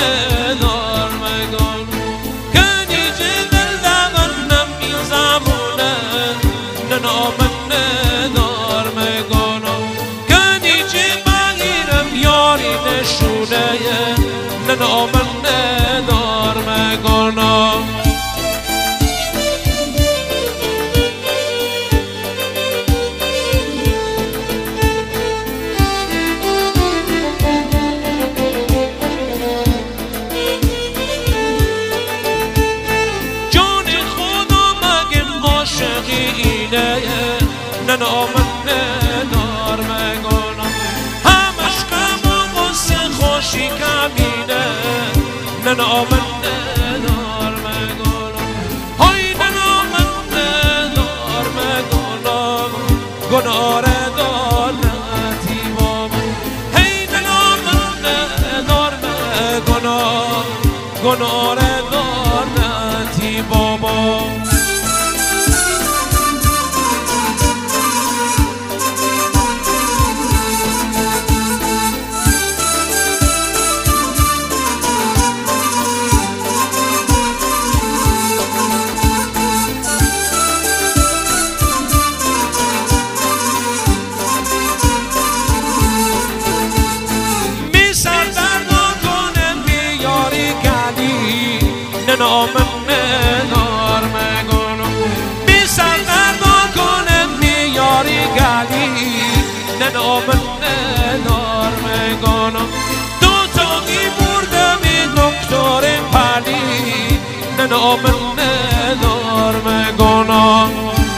ندار مگان کنیجه دل دورنم این زمونه ننامن ندار مگانم کنیجه بگیرم یاری نشونه ننامن ندار مگانم ننامن ندار مگانم همش غم و غصه خوشی کمینه ننامن ندار مگانم های ننامن ندار مگانم گناه دار نتیبام هی ننامن ندار مگانم گناه دار نتیبام ننامن ندار مگانم بی سرگردا کنم میاری گلی ننامن ندار مگانم دو تاقی بردم دکتر پلی ننامن ندار مگانم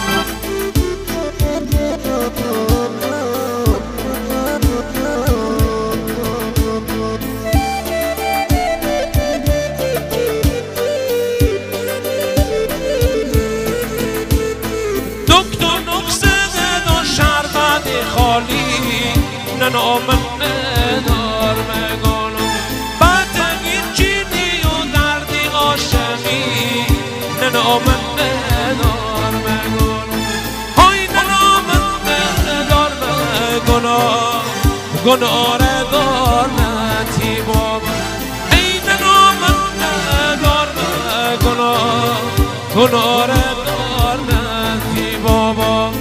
ننامن ندار مگانم بدنی چینی و دردی عاشقی ننامن ندار مگانم های ننامن ندار مگانم گناه دار نتیبام ای ننامن ندار مگانم گناه دار نتیبام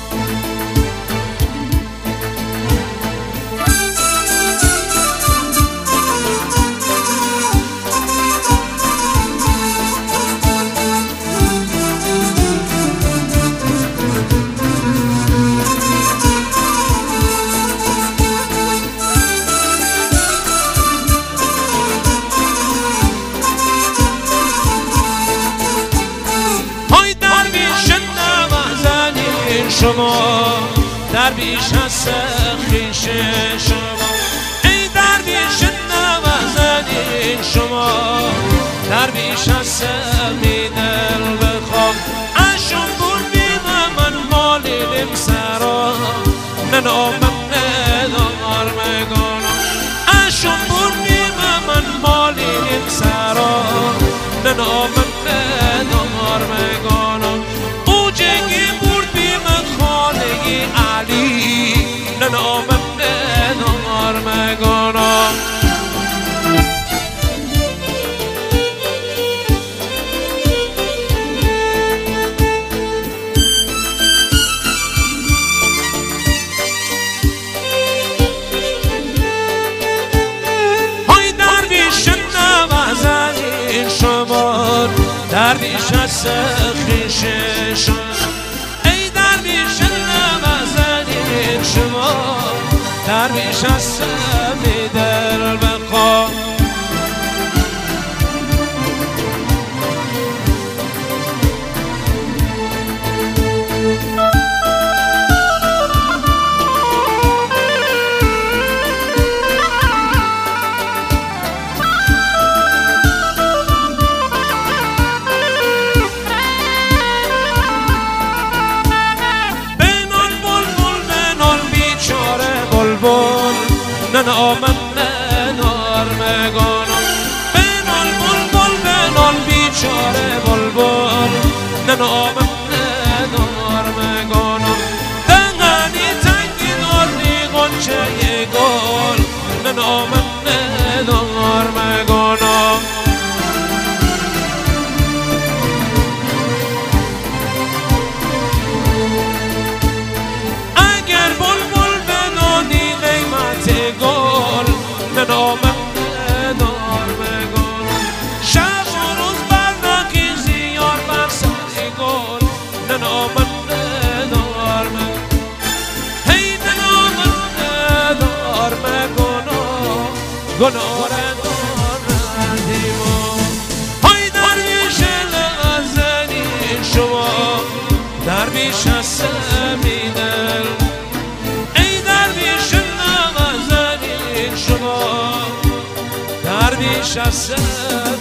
شما درویش هست خویش شما ای درویش نوازنین شما درویش هست می دل بخواه اشون بردی من مالیم سرا ننامن ندار مگانم اشون بردی من مالیم سرا ننامن ندار مگانم او جگی علی ننامن ندار مگانم های درویش نوازنین شما درویش هست خویش شما ای درویش نوازنین شما درویش هست می دل بخواه ننامم ندار مگل شب و روز برنکیزی یار بر سر گل ننامم ندار مگل هی ننامم ندار مگل گناه ندار ندیما های درویش لازنی شما درویش سمینل ای درویش لازنی شما درویش